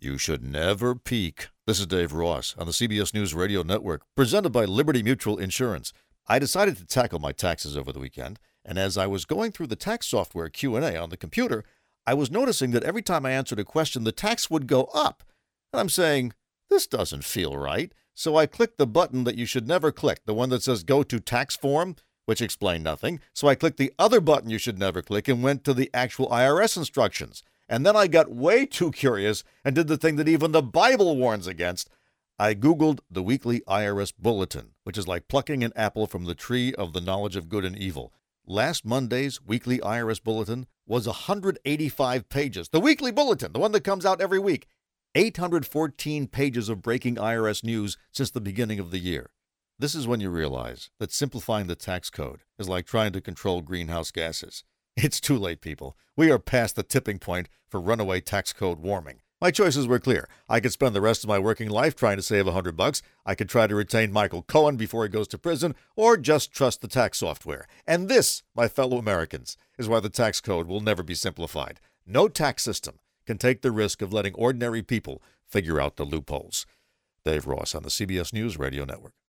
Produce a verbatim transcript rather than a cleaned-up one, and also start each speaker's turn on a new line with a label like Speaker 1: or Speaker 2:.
Speaker 1: You should never peek. This is Dave Ross on the C B S News Radio Network, presented by Liberty Mutual Insurance. I decided to tackle my taxes over the weekend, and as I was going through the tax software Q and A on the computer, I was noticing that every time I answered a question, the tax would go up. And I'm saying, this doesn't feel right. So I clicked the button that you should never click, the one that says Go to Tax Form, which explained nothing. So I clicked the other button you should never click and went to the actual I R S instructions. And then I got way too curious and did the thing that even the Bible warns against. I Googled the weekly I R S bulletin, which is like plucking an apple from the tree of the knowledge of good and evil. Last Monday's weekly I R S bulletin was one hundred eighty-five pages. The weekly bulletin, the one that comes out every week. eight hundred fourteen pages of breaking I R S news since the beginning of the year. This is when you realize that simplifying the tax code is like trying to control greenhouse gases. It's too late, people. We are past the tipping point for runaway tax code warming. My choices were clear. I could spend the rest of my working life trying to save a hundred bucks. I could try to retain Michael Cohen before he goes to prison, or just trust the tax software. And this, my fellow Americans, is why the tax code will never be simplified. No tax system can take the risk of letting ordinary people figure out the loopholes. Dave Ross on the C B S News Radio Network.